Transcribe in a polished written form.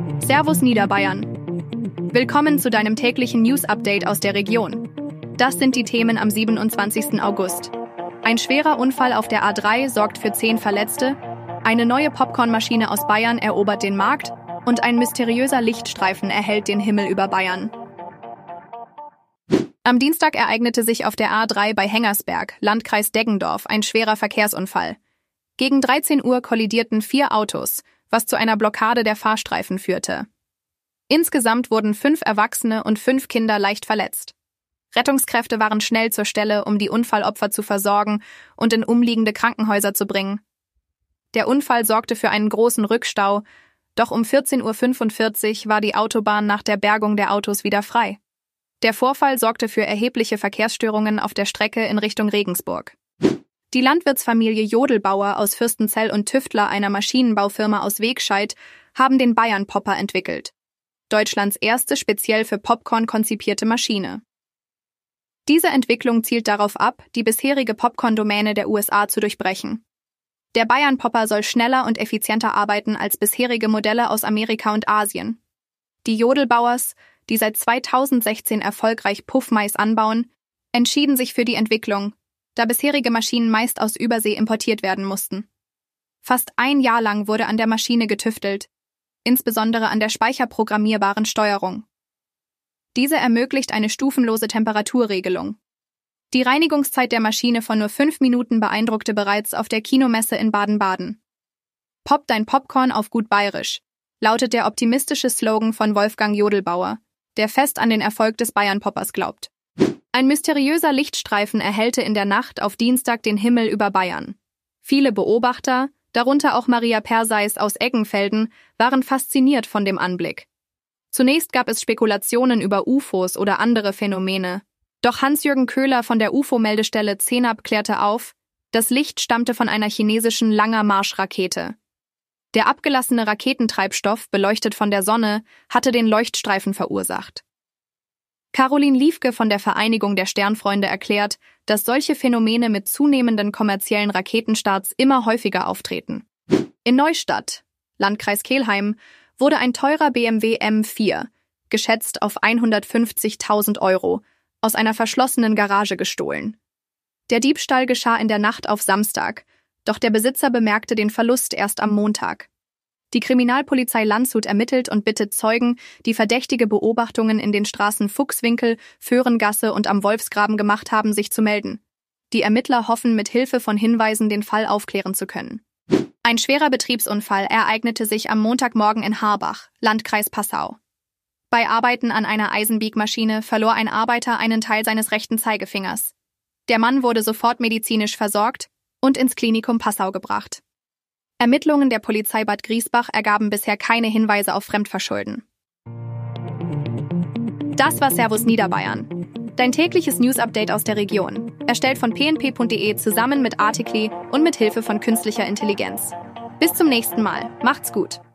Servus Niederbayern. Willkommen zu deinem täglichen News-Update aus der Region. Das sind die Themen am 27. August. Ein schwerer Unfall auf der A3 sorgt für 10 Verletzte, eine neue Popcornmaschine aus Bayern erobert den Markt und ein mysteriöser Lichtstreifen erhellt den Himmel über Bayern. Am Dienstag ereignete sich auf der A3 bei Hengersberg, Landkreis Deggendorf, ein schwerer Verkehrsunfall. Gegen 13 Uhr kollidierten 4 Autos, was zu einer Blockade der Fahrstreifen führte. Insgesamt wurden 5 Erwachsene und 5 Kinder leicht verletzt. Rettungskräfte waren schnell zur Stelle, um die Unfallopfer zu versorgen und in umliegende Krankenhäuser zu bringen. Der Unfall sorgte für einen großen Rückstau, doch um 14:45 Uhr war die Autobahn nach der Bergung der Autos wieder frei. Der Vorfall sorgte für erhebliche Verkehrsstörungen auf der Strecke in Richtung Regensburg. Die Landwirtsfamilie Jodelbauer aus Fürstenzell und Tüftler, einer Maschinenbaufirma aus Wegscheid, haben den Bayern-Popper entwickelt. Deutschlands erste speziell für Popcorn konzipierte Maschine. Diese Entwicklung zielt darauf ab, die bisherige Popcorn-Domäne der USA zu durchbrechen. Der Bayern-Popper soll schneller und effizienter arbeiten als bisherige Modelle aus Amerika und Asien. Die Jodelbauers, die seit 2016 erfolgreich Puffmais anbauen, entschieden sich für die Entwicklung, da bisherige Maschinen meist aus Übersee importiert werden mussten. Fast ein Jahr lang wurde an der Maschine getüftelt, insbesondere an der speicherprogrammierbaren Steuerung. Diese ermöglicht eine stufenlose Temperaturregelung. Die Reinigungszeit der Maschine von nur 5 Minuten beeindruckte bereits auf der Kinomesse in Baden-Baden. Pop dein Popcorn auf gut bayerisch, lautet der optimistische Slogan von Wolfgang Jodelbauer, der fest an den Erfolg des Bayern-Poppers glaubt. Ein mysteriöser Lichtstreifen erhellte in der Nacht auf Dienstag den Himmel über Bayern. Viele Beobachter, darunter auch Maria Perseis aus Eggenfelden, waren fasziniert von dem Anblick. Zunächst gab es Spekulationen über UFOs oder andere Phänomene. Doch Hans-Jürgen Köhler von der UFO-Meldestelle CENAP klärte auf, das Licht stammte von einer chinesischen Langer-Marsch-Rakete. Der abgelassene Raketentreibstoff, beleuchtet von der Sonne, hatte den Leuchtstreifen verursacht. Caroline Liefke von der Vereinigung der Sternfreunde erklärt, dass solche Phänomene mit zunehmenden kommerziellen Raketenstarts immer häufiger auftreten. In Neustadt, Landkreis Kelheim, wurde ein teurer BMW M4, geschätzt auf 150.000 €, aus einer verschlossenen Garage gestohlen. Der Diebstahl geschah in der Nacht auf Samstag, doch der Besitzer bemerkte den Verlust erst am Montag. Die Kriminalpolizei Landshut ermittelt und bittet Zeugen, die verdächtige Beobachtungen in den Straßen Fuchswinkel, Föhrengasse und am Wolfsgraben gemacht haben, sich zu melden. Die Ermittler hoffen, mit Hilfe von Hinweisen den Fall aufklären zu können. Ein schwerer Betriebsunfall ereignete sich am Montagmorgen in Harbach, Landkreis Passau. Bei Arbeiten an einer Eisenbiegmaschine verlor ein Arbeiter einen Teil seines rechten Zeigefingers. Der Mann wurde sofort medizinisch versorgt und ins Klinikum Passau gebracht. Ermittlungen der Polizei Bad Griesbach ergaben bisher keine Hinweise auf Fremdverschulden. Das war Servus Niederbayern. Dein tägliches News-Update aus der Region, erstellt von pnp.de zusammen mit Artikli und mit Hilfe von künstlicher Intelligenz. Bis zum nächsten Mal. Macht's gut.